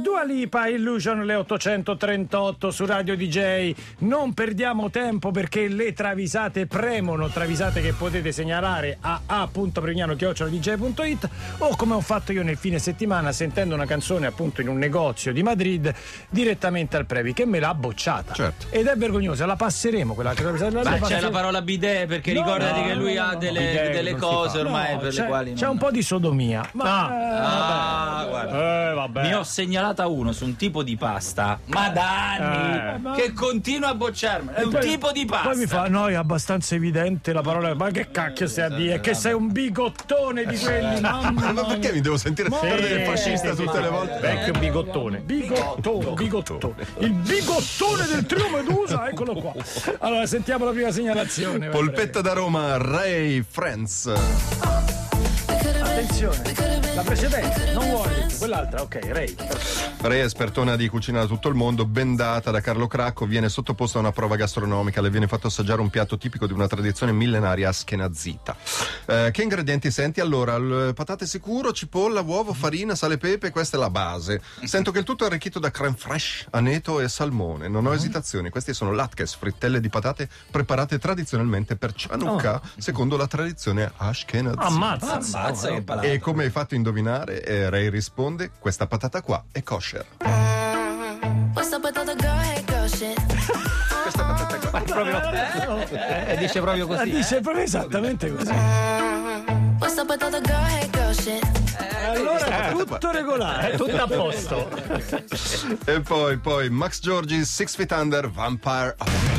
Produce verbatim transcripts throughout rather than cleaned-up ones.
Dua Lipa, Illusion, le ottocentotrentotto su Radio D J. Non perdiamo tempo perché le travisate premono, travisate che potete segnalare a a punto prevignano chiocciola d j punto it o come ho fatto io nel fine settimana sentendo una canzone appunto in un negozio di Madrid direttamente al Previ che me l'ha bocciata. Certo. Ed è vergognosa, la passeremo quella travisata. Ma c'è passer- la parola bidet perché no, ricordati no, che lui no, ha delle, bidet, delle cose ormai no, per le quali c'è non... un po' di sodomia. Ma ah, eh, ah, guarda. Eh, vabbè. Ne ho segnalata uno su un tipo di pasta, ma da anni eh, ma... che continua a bocciarmi. È un poi, tipo di pasta. Poi mi fa, no, è abbastanza evidente la parola. Ma che cacchio stai a dire? Che sei un bigottone di quelli, mamma. Ma perché mi devo sentire perdere il fascista tutte le volte? Vecchio bigottone. Bigottone, bigottone. Il bigottone del trio Medusa, eccolo qua. Allora, sentiamo la prima segnalazione. Polpetta da Roma, Ray Friends. Attenzione, la precedente, non Warwick, quell'altra, ok, Ray. Ray, espertona di cucina da tutto il mondo, bendata da Carlo Cracco, viene sottoposta a una prova gastronomica, le viene fatto assaggiare un piatto tipico di una tradizione millenaria askenazita. Eh, che ingredienti senti? Allora, l- patate sicuro, cipolla, uovo, farina, sale e pepe, questa è la base. Sento che il tutto è arricchito da crème fraîche, aneto e salmone. Non ho esitazioni, questi sono latkes, frittelle di patate preparate tradizionalmente per Chanukka, oh. secondo la tradizione ashkenazita. Ammazza, ammazza che palata. E come hai fatto a indovinare, eh, Ray risponde, questa patata qua è kosher. Questa patata qua è kosher. Questa patata qua. Proprio, eh, eh, dice proprio così. Dice eh? proprio esattamente così. Questa patata qua è kosher. Allora tutto regolare, tutto a posto. E poi, poi Max Giorgi, Six Feet Under, Vampire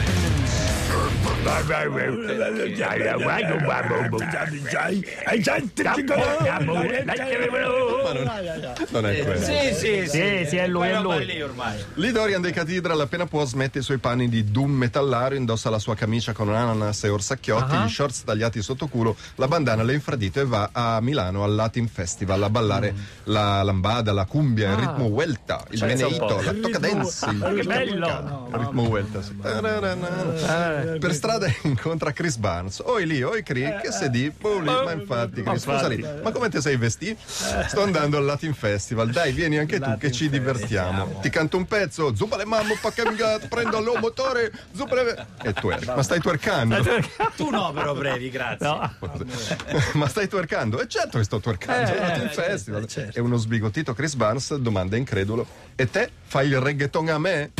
non è quello. Sì, sì, sì, sì, è lui, è lui. Lì ormai. Lee Dorian dei Cathedral appena può smette i suoi panni di doom metallaro, indossa la sua camicia con ananas e orsacchiotti, uh-huh. gli shorts tagliati sotto culo, la bandana alle infradito e va a Milano al Latin Festival a ballare mm. la lambada, la cumbia, ah. il ritmo welta, il meneito, la tocca dance, il che bello, no, il ritmo welta. Sì. Eh, per strada incontra Chris Barnes. Oi lì, oi Cri, che sei di? Ma infatti, Chris, scusa lì, ma come ti sei vestito? Sto andando al Latin Festival, dai, vieni anche tu che ci divertiamo. Ti canto un pezzo, zuba le mamme, prendo il motore, zuba le... E twerk. Ma stai twerkando? Tu no, però brevi, grazie. No. Ma stai twerkando? E certo che sto twerkando, eh, al Latin certo, Festival. certo. E uno sbigottito Chris Barnes domanda incredulo: e te fai il reggaeton a me?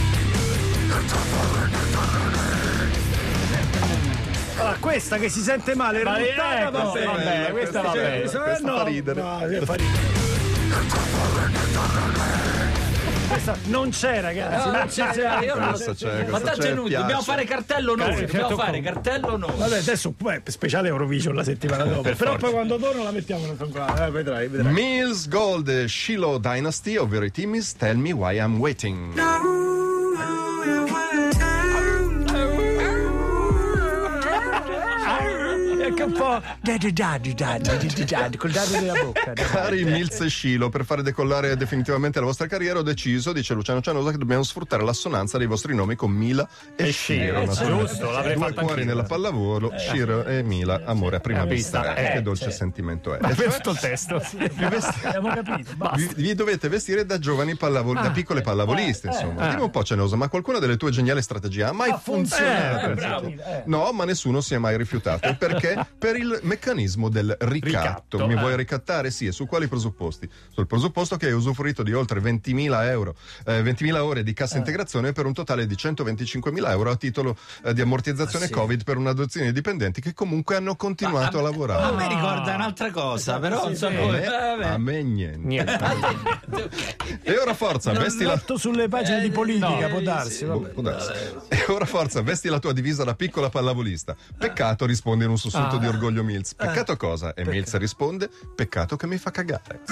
Allora, questa che si sente male, ma ruttata, ecco, vabbè, vabbè, questa va bene. Questa, questa no, fa ridere. No, fa ridere. Questa non c'è, ragazzi, no, non c'è, c'è, io non questa c'è, ma tanto è inutile, dobbiamo fare cartello noi, Cazzo, dobbiamo certo, fare cartello noi. Vabbè, adesso beh, speciale Eurovision la settimana dopo. Però forza. Poi quando torno la mettiamo qua, eh, vedrai, vedrai. Mills Gold, Shiloh Dynasty, ovvero i Timmys, Tell Me Why I'm Waiting. Che un po' daddy daddy daddy daddy col dado della bocca. Cari Mills e Shiloh, per fare decollare definitivamente la vostra carriera ho deciso, dice Luciano Cianosa, che dobbiamo sfruttare l'assonanza dei vostri nomi con Mila e, e Shiro. Eh, giusto, l'avrei due fatto cuori nella pallavolo, eh, Shiro e Mila, amore a prima eh, vista. eh, che dolce cioè. sentimento è. Ma e cioè, questo il testo, sì. vi vesti- abbiamo capito. Vi, vi dovete vestire da giovani pallavoli, ah, da piccole pallavoliste, eh, insomma. Eh. Dimmi un po', Cianosa, ma qualcuna delle tue geniali strategie ha mai ah, funzionato? Eh, bravi, eh. No, ma nessuno si è mai rifiutato. Perché? Per il meccanismo del ricatto. Ricatto, Mi eh. vuoi ricattare? Sì, e su quali presupposti? Sul presupposto che hai usufruito di oltre ventimila euro, eh, ventimila ore di cassa eh. integrazione per un totale di centoventicinquemila euro a titolo eh, di ammortizzazione ah, sì. Covid per un'adozione di dipendenti che comunque hanno continuato ma, a lavorare. A me ricorda un'altra cosa, però sì, non so sì, come. A me, a me niente. niente. E ora forza, non vesti la... letto sulle pagine eh, di politica, no, può darsi. Sì, può, può darsi. E ora forza, vesti la tua divisa da piccola pallavolista. Peccato, risponde in un sussulto ah. di orgoglio Mills. Peccato cosa? E Mills risponde: peccato che mi fa cagare.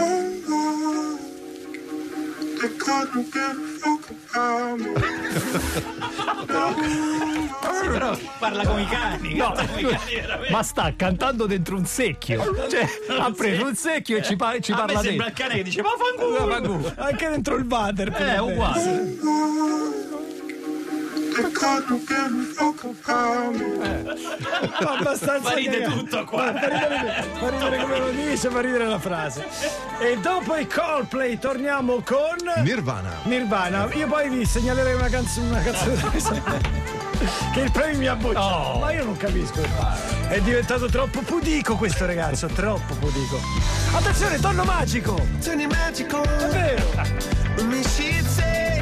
Sì, però parla come i cani, no, come i cani ma sta cantando dentro un secchio, cioè ha preso un secchio e ci, pa- ci a parla me sembra dentro. il cane che dice ma fanculo, anche dentro il water è uguale. abbastanza fa ridere cagato. tutto qua. Fa ridere, fa ridere come lo dice, fa ridere la frase. E dopo i Coldplay torniamo con Nirvana. Nirvana. Io poi vi segnalerei una canzone, una canzone che il premio mi ha bocciato. Oh. Ma io non capisco. È diventato troppo pudico questo ragazzo, troppo pudico. Attenzione, tonno magico! Turn it magical. È vero! Me she'd say.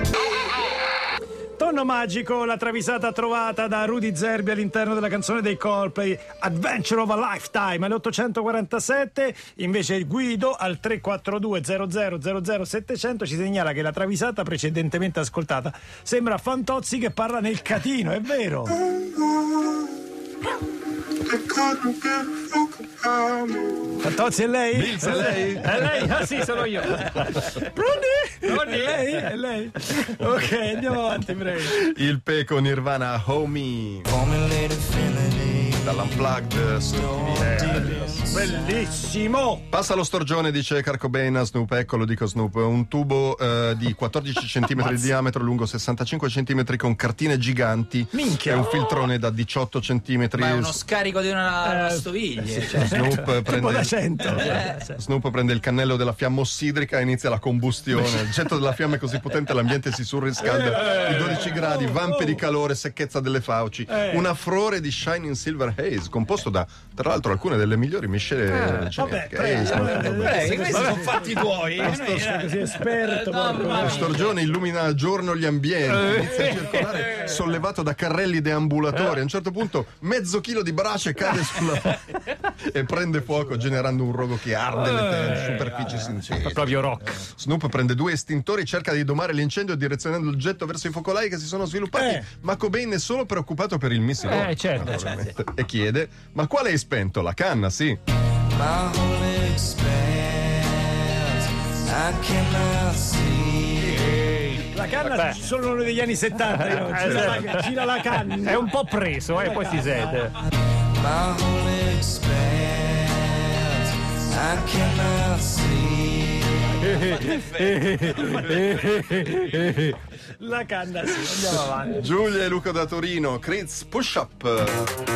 Tonno magico, la travisata trovata da Rudy Zerbi all'interno della canzone dei Coldplay, Adventure of a Lifetime, alle ottocentoquarantasette. Invece Guido al tre quattro due zero zero zero zero settecento ci segnala che la travisata precedentemente ascoltata sembra Fantozzi che parla nel catino, è vero? Fantozzi, è lei? Mills, è lei? È lei? Ah sì, sono io. Pronti? È lei? È lei? Ok, andiamo avanti, prego. Il Peco Nirvana Homie. Dall'Unplugged su Bellissimo! Passa lo storgione, dice Kurt Cobain a Snoop. Ecco, lo dico Snoop. Un tubo eh, di quattordici centimetri di diametro, lungo sessantacinque centimetri, con cartine giganti. Minchia. E un filtrone da diciotto centimetri. Ma è uno scarico di una lavastoviglie. Cioè. Snoop Tipo prende, da cento. Snoop prende il cannello della fiamma ossidrica e inizia la combustione. Il getto della fiamma è così potente, l'ambiente si surriscalda di dodici gradi, vampe di calore, secchezza delle fauci. Un affrore di Shining Silver Haze, composto da, tra l'altro, alcune delle migliori miscele Vabbè, genetiche. prego, Haze, vabbè, no? Prego, questi sono fatti tuoi. Così esperto. No, porco. ma- Lo storgione illumina a giorno gli ambienti, inizia a circolare sollevato da carrelli deambulatori. A un certo punto mezzo chilo di brace cade sulla e prende fuoco, generando un rogo che arde le te- superfici sintetiche. Proprio rock. Snoop prende due estintori, cerca di domare l'incendio direzionando il getto verso i focolai che si sono sviluppati, Eh. ma Cobain è solo preoccupato per il missile. Eh, certo. Naturalmente. E chiede: ma quale hai spento? La canna, sì. My whole expanse, I cannot see. La canna sono degli anni settanta. io- Gira, la, gira la canna. È un po' preso, eh, poi si sente. My whole expanse, I cannot see. La canna, sì. Andiamo avanti. Giulia e Luca da Torino, Critz Push Up.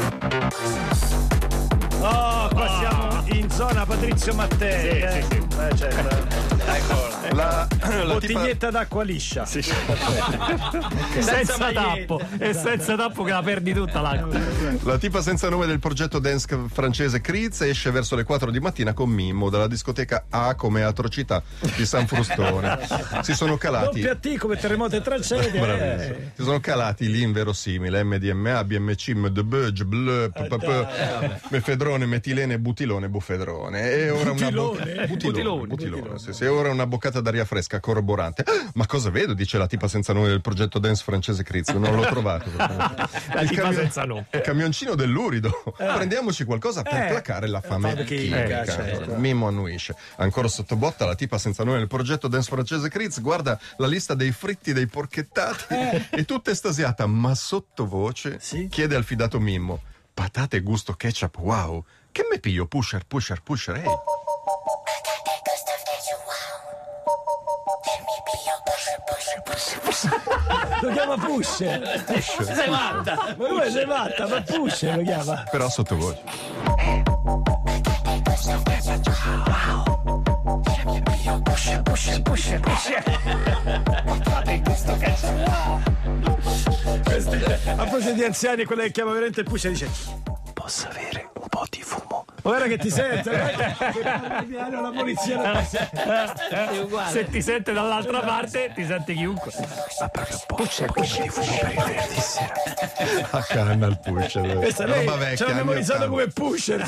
Oh, qua siamo in zona Patrizio Mattei. Sì, eh. sì, sì. Eh, certo. La, la tipa, Bottiglietta d'acqua liscia. Senza tappo. E senza tappo che la perdi tutta l'acqua. la tipa senza nome del progetto dance francese Critz esce verso le quattro di mattina con Mimmo dalla discoteca A come Atrocità di San Frustone. Si sono calati. Doppia T come terremoto e tragedia. Bravissimo. eh. Si sono calati lì inverosimile M D M A, B M C, M D B, G B L, P P P, mefedrone, metilene, butilone, buffedrone. E ora una Butilone? bocca- butilone, Butilone. butilone, sì, sì. E ora una boccata d'aria fresca corroborante. Ah, ma cosa vedo? Dice la tipa senza nome del progetto dance francese Critz. Non l'ho trovato. La tipa senza nome. Il camioncino dell'urido. Prendiamoci qualcosa per Eh. placare la fame fame chimica. chimica, certo. Mimmo annuisce. Ancora sotto botta la tipa senza nome del progetto dance francese Critz guarda la lista dei fritti, dei porchettati e tutta estasiata, ma sottovoce Sì? chiede al fidato Mimmo: patate gusto ketchup, wow. Che me piglio? Pusher, pusher, pusher, ehi. Lo chiama Pusher. Sei matta. Ma lui sei matta, ma Pusher lo chiama. Però sottovoce. A proposito di anziani, quella che chiama veramente Pusher dice: posso avere un po' di fumo? Guarda che ti sente, guarda che piano la polizia non ti sente. Se ti sente dall'altra parte, ti sente chiunque. Ma proprio Pusher, un po' di fumo per il venerdì sera. A canna il pusher. Questa lei Roba vecchia, ce l'ha anni memorizzato ottanta. come Pusher.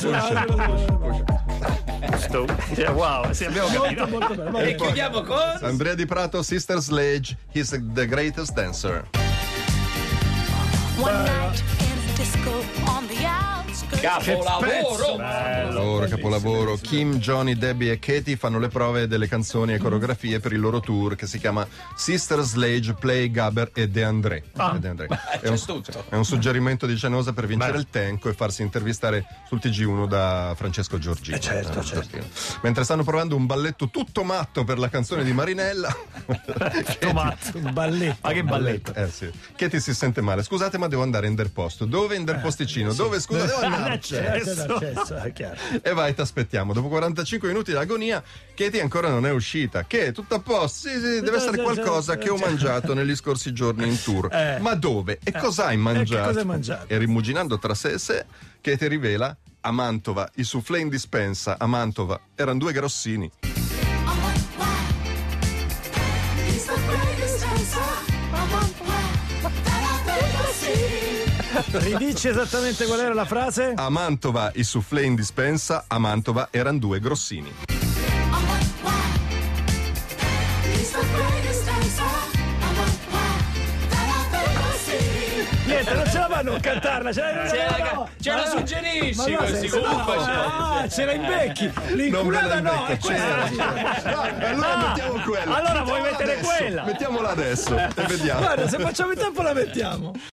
Cioè, wow, sì, abbiamo capito. Molto, molto bene. E chiudiamo con Andrea Di Prato, Sister Sledge, he's the greatest dancer. One night in the disco on the outskirts Capolavoro! Loro capolavoro. Kim, Johnny, Debbie e Katie fanno le prove delle canzoni e coreografie per il loro tour che si chiama Sister Sledge, Play, Gabber e De André. Ah. E De André. Beh, È, un, c'è tutto. è un suggerimento di Cianosa per vincere Beh. il tempo e farsi intervistare sul T G uno da Francesco Giorgino. Eh, certo, Eh, certo. Giorgino. Mentre stanno provando un balletto tutto matto per la canzone di Marinella. Tomato, un balletto. Ma che balletto? Eh sì. Katie si sente male. Scusate, ma devo andare in Derposto. Dove in Derposticino? Dove scusa? Devo andare. Accesso. Accesso, è chiaro. E vai, ti aspettiamo. Dopo quarantacinque minuti di agonia, Katie ancora non è uscita. Che? Tutto a posto? Sì, sì, deve essere qualcosa che ho mangiato negli scorsi giorni in tour. Eh. Ma dove? E cosa hai mangiato? che cosa hai mangiato? E rimuginando tra sé e sé, Katie rivela: a Mantova, i soufflé in dispensa a Mantova erano due grossini. Ridici esattamente qual era la frase? A Mantova, i soufflé in dispensa a Mantova erano due grossini. Niente, non ce la fanno a cantarla, ce la, Ce la, no, ce la ma- suggerisci ma no, così se- comunque no, c'è. ah, ce la imbecchi. Non me L'inculata la no, è invecchio, questa. c'era. No, allora Ah, mettiamo quella. allora vuoi Mettiamola mettere adesso. quella? Mettiamola adesso e vediamo. Guarda, se facciamo in tempo la mettiamo.